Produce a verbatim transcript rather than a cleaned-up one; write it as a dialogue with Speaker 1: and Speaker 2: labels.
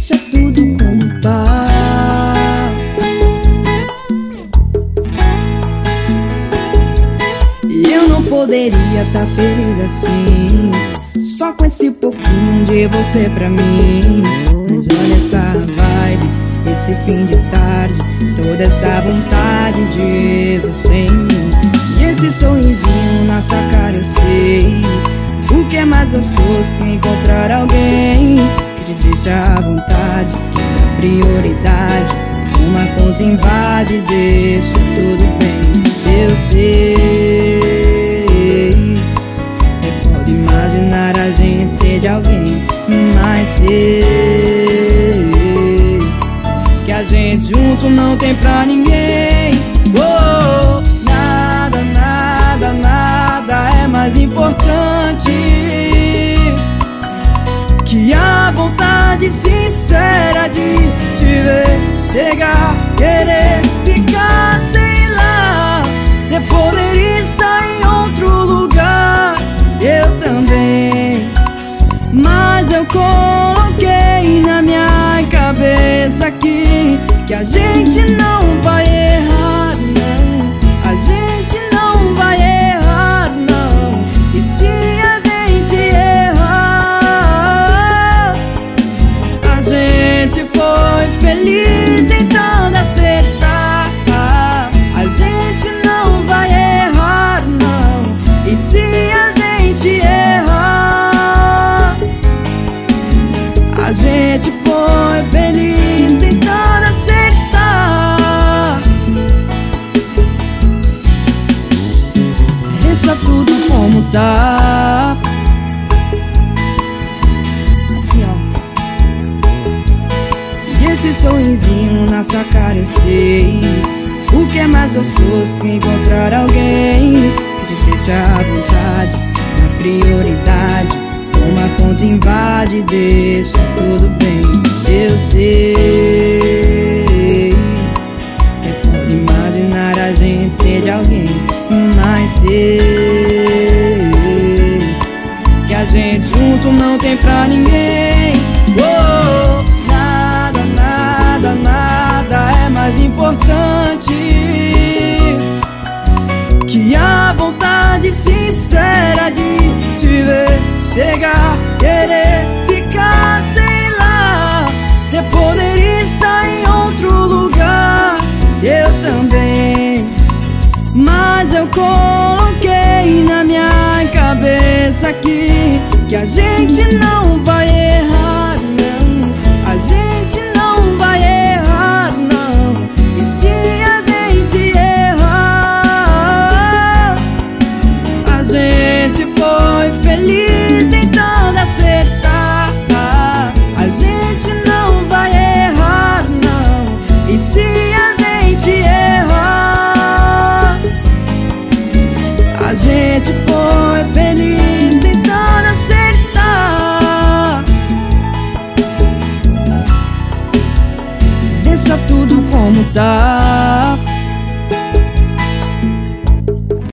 Speaker 1: deixa tudo como tá. Eu não poderia tá feliz assim, só com esse pouquinho de você pra mim. Mas olha essa vibe, esse fim de tarde, toda essa vontade de você em mim. E esse sorrisinho na sua cara, eu sei o que é mais gostoso que encontrar alguém que te deixa à vontade, que dá prioridade. Uma conta invade, deixa tudo bem. Eu sei, é foda imaginar a gente ser de alguém, mas sei que a gente junto não tem pra ninguém. Oh, nada, nada, nada é mais importante que a vontade sincera de te ver chegar, querer ficar, sei lá. Cê poderia estar em outro lugar, eu também, mas eu coloquei na minha cabeça aqui que a gente não vai errar, não. A gente não vai errar, não. E se a gente errar, a gente foi feliz tentando acertar. A gente não vai errar, não. E se a gente errar, a gente foi feliz tentando acertar. Deixa tudo como tá, assim ó. E esse sorrisinho na sua cara, eu sei o que é mais gostoso que encontrar alguém que te deixa à vontade, na prioridade. Uma conta invade, deixa tudo bem. Eu sei, é foda imaginar a gente ser de alguém, mas sei que a gente junto não tem pra ninguém. Oh, nada, nada, nada é mais importante que a vontade sincera de te ver chegar, querer ficar, sei lá. Cê poderia estar em outro lugar, eu também, mas eu coloquei na minha cabeça aqui que a gente não vai